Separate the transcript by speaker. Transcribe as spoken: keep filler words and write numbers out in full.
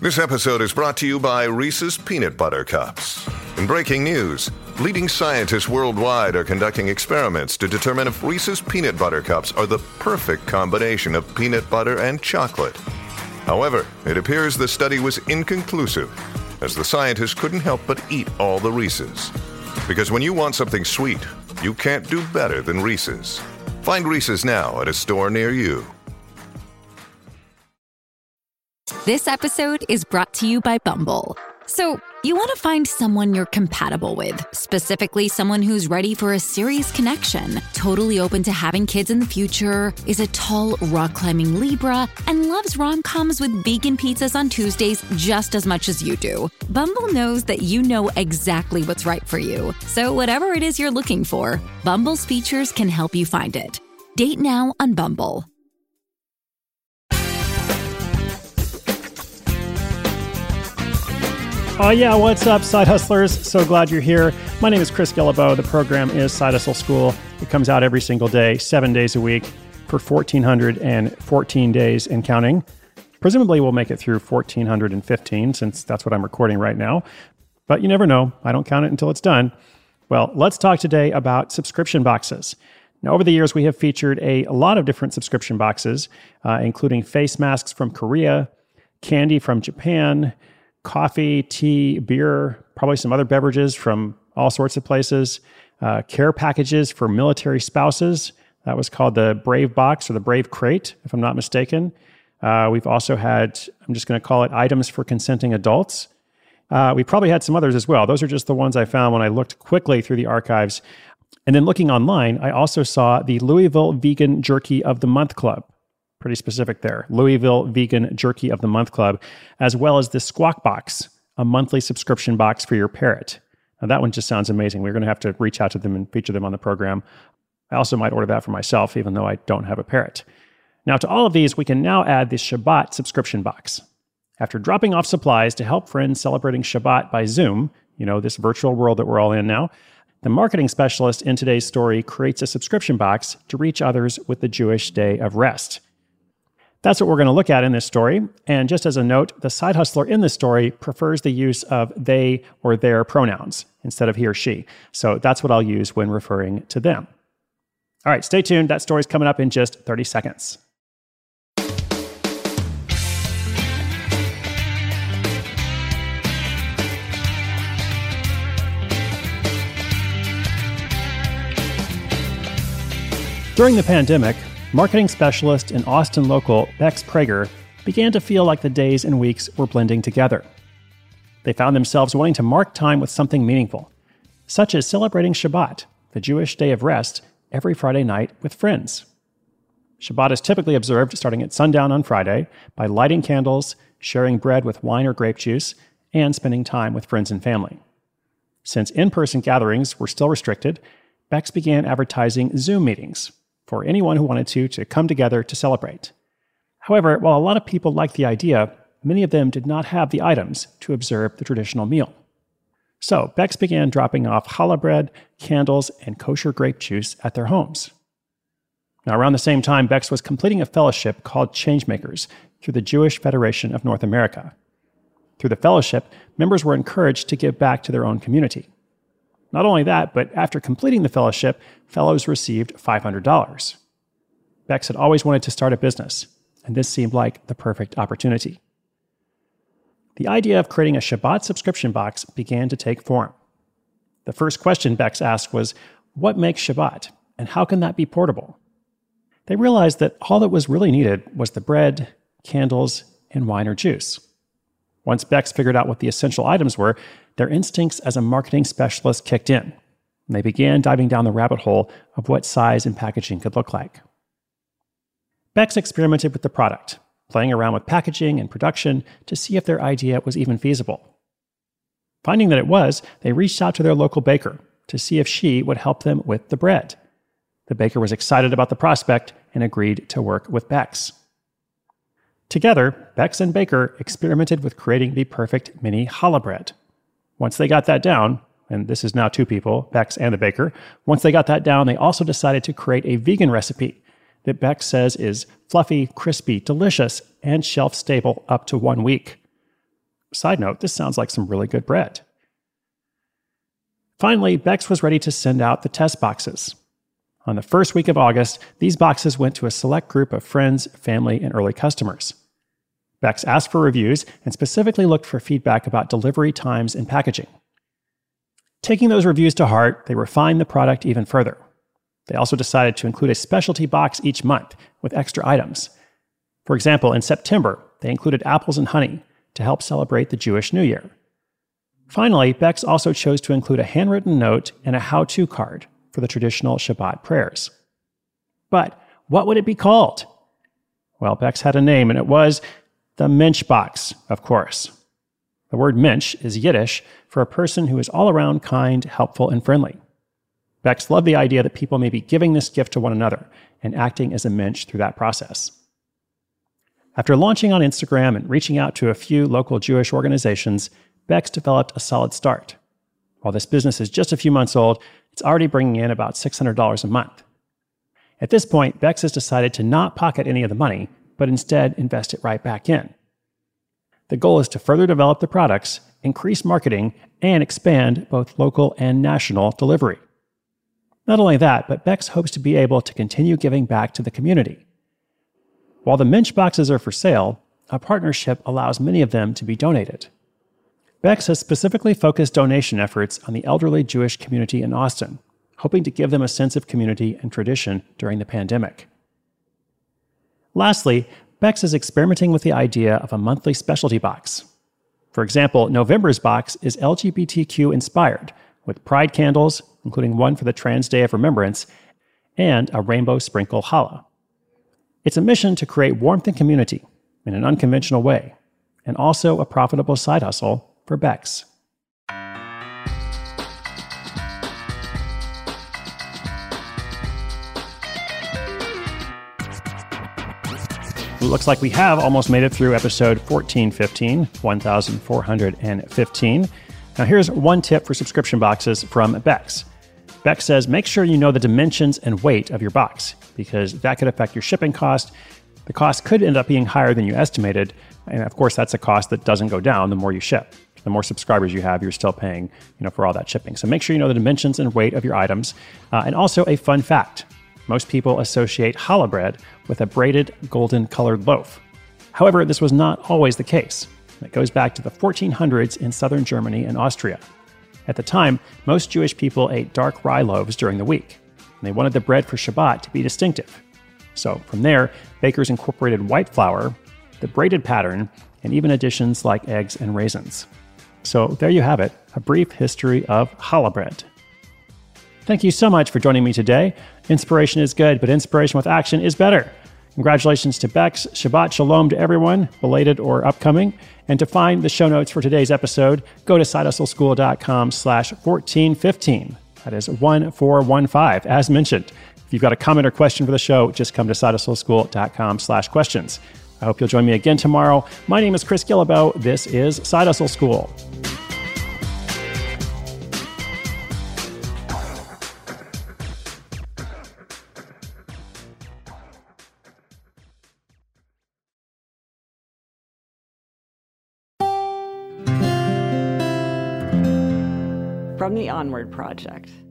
Speaker 1: This episode is brought to you by Reese's Peanut Butter Cups. In breaking news, leading scientists worldwide are conducting experiments to determine if Reese's Peanut Butter Cups are the perfect combination of peanut butter and chocolate. However, it appears the study was inconclusive, as the scientists couldn't help but eat all the Reese's. Because when you want something sweet, you can't do better than Reese's. Find Reese's now at a store near you.
Speaker 2: This episode is brought to you by Bumble. So, you want to find someone you're compatible with, specifically someone who's ready for a serious connection, totally open to having kids in the future, is a tall, rock-climbing Libra, and loves rom-coms with vegan pizzas on Tuesdays just as much as you do. Bumble knows that you know exactly what's right for you. So whatever it is you're looking for, Bumble's features can help you find it. Date now on Bumble.
Speaker 3: Oh, yeah, what's up, Side Hustlers? So glad you're here. My name is Chris Guillebeau. The program is Side Hustle School. It comes out every single day, seven days a week for one thousand four hundred fourteen days and counting. Presumably, we'll make it through one thousand four hundred fifteen, since that's what I'm recording right now. But you never know. I don't count it until it's done. Well, let's talk today about subscription boxes. Now, over the years, we have featured a, a lot of different subscription boxes, uh, including face masks from Korea, candy from Japan, coffee, tea, beer, probably some other beverages from all sorts of places, uh, care packages for military spouses. That was called the Brave Box or the Brave Crate, if I'm not mistaken. Uh, we've also had, I'm just going to call it items for consenting adults. Uh, we probably had some others as well. Those are just the ones I found when I looked quickly through the archives. And then looking online, I also saw the Louisville Vegan Jerky of the Month Club. Pretty specific there. Louisville Vegan Jerky of the Month Club, as well as the Squawk Box, a monthly subscription box for your parrot. Now that one just sounds amazing. We're going to have to reach out to them and feature them on the program. I also might order that for myself, even though I don't have a parrot. Now to all of these, we can now add the Shabbat subscription box. After dropping off supplies to help friends celebrating Shabbat by Zoom, you know, this virtual world that we're all in now, the marketing specialist in today's story creates a subscription box to reach others with the Jewish day of rest. That's what we're going to look at in this story. And just as a note, the side hustler in this story prefers the use of they or their pronouns instead of he or she. So that's what I'll use when referring to them. All right, stay tuned. That story's coming up in just thirty seconds. During the pandemic, marketing specialist and Austin local Bex Prager began to feel like the days and weeks were blending together. They found themselves wanting to mark time with something meaningful, such as celebrating Shabbat, the Jewish day of rest, every Friday night with friends. Shabbat is typically observed starting at sundown on Friday by lighting candles, sharing bread with wine or grape juice, and spending time with friends and family. Since in-person gatherings were still restricted, Bex began advertising Zoom meetings for anyone who wanted to, to come together to celebrate. However, while a lot of people liked the idea, many of them did not have the items to observe the traditional meal. So, Bex began dropping off challah bread, candles, and kosher grape juice at their homes. Now, around the same time, Bex was completing a fellowship called Changemakers through the Jewish Federation of North America. Through the fellowship, members were encouraged to give back to their own community. Not only that, but after completing the fellowship, fellows received five hundred dollars. Bex had always wanted to start a business, and this seemed like the perfect opportunity. The idea of creating a Shabbat subscription box began to take form. The first question Bex asked was, what makes Shabbat, and how can that be portable? They realized that all that was really needed was the bread, candles, and wine or juice. Once Bex figured out what the essential items were, their instincts as a marketing specialist kicked in, and they began diving down the rabbit hole of what size and packaging could look like. Bex experimented with the product, playing around with packaging and production to see if their idea was even feasible. Finding that it was, they reached out to their local baker to see if she would help them with the bread. The baker was excited about the prospect and agreed to work with Bex. Together, Bex and Baker experimented with creating the perfect mini challah bread. Once they got that down, and this is now two people, Bex and the baker, once they got that down, they also decided to create a vegan recipe that Bex says is fluffy, crispy, delicious, and shelf-stable up to one week. Side note, this sounds like some really good bread. Finally, Beck's was ready to send out the test boxes. On the first week of August, these boxes went to a select group of friends, family, and early customers. Beck's asked for reviews and specifically looked for feedback about delivery times and packaging. Taking those reviews to heart, they refined the product even further. They also decided to include a specialty box each month with extra items. For example, in September, they included apples and honey to help celebrate the Jewish New Year. Finally, Beck's also chose to include a handwritten note and a how-to card for the traditional Shabbat prayers. But what would it be called? Well, Beck's had a name, and it was the Mensch Box, of course. The word Mensch is Yiddish for a person who is all around kind, helpful, and friendly. Beck's loved the idea that people may be giving this gift to one another and acting as a Mensch through that process. After launching on Instagram and reaching out to a few local Jewish organizations, Beck's developed a solid start. While this business is just a few months old, it's already bringing in about six hundred dollars a month. At this point, Beck's has decided to not pocket any of the money, but instead invest it right back in. The goal is to further develop the products, increase marketing, and expand both local and national delivery. Not only that, but Beck's hopes to be able to continue giving back to the community. While the Mensch boxes are for sale, a partnership allows many of them to be donated. Beck's has specifically focused donation efforts on the elderly Jewish community in Austin, hoping to give them a sense of community and tradition during the pandemic. Lastly, Beck's is experimenting with the idea of a monthly specialty box. For example, November's box is L G B T Q inspired, with pride candles, including one for the Trans Day of Remembrance, and a rainbow sprinkle challah. It's a mission to create warmth and community in an unconventional way, and also a profitable side hustle for Beck's. It looks like we have almost made it through episode fourteen fifteen, one thousand four hundred fifteen. Now here's one tip for subscription boxes from Beck's. Beck says make sure you know the dimensions and weight of your box, because that could affect your shipping cost. The cost could end up being higher than you estimated, and of course that's a cost that doesn't go down the more you ship. The more subscribers you have, you're still paying, you know, for all that shipping. So make sure you know the dimensions and weight of your items. Uh, and also a fun fact. Most people associate challah bread with a braided golden colored loaf. However, this was not always the case. It goes back to the fourteen hundreds in southern Germany and Austria. At the time, most Jewish people ate dark rye loaves during the week, and they wanted the bread for Shabbat to be distinctive. So from there, bakers incorporated white flour, the braided pattern, and even additions like eggs and raisins. So there you have it, a brief history of challah bread. Thank you so much for joining me today. Inspiration is good, but inspiration with action is better. Congratulations to Beck's. Shabbat Shalom to everyone, belated or upcoming. And to find the show notes for today's episode, go to sidehustleschool.com slash 1415. That is one four one five, as mentioned. If you've got a comment or question for the show, just come to sidehustleschool.com slash questions. I hope you'll join me again tomorrow. My name is Chris Guillebeau. This is Side Hustle School.
Speaker 4: From the Onward Project.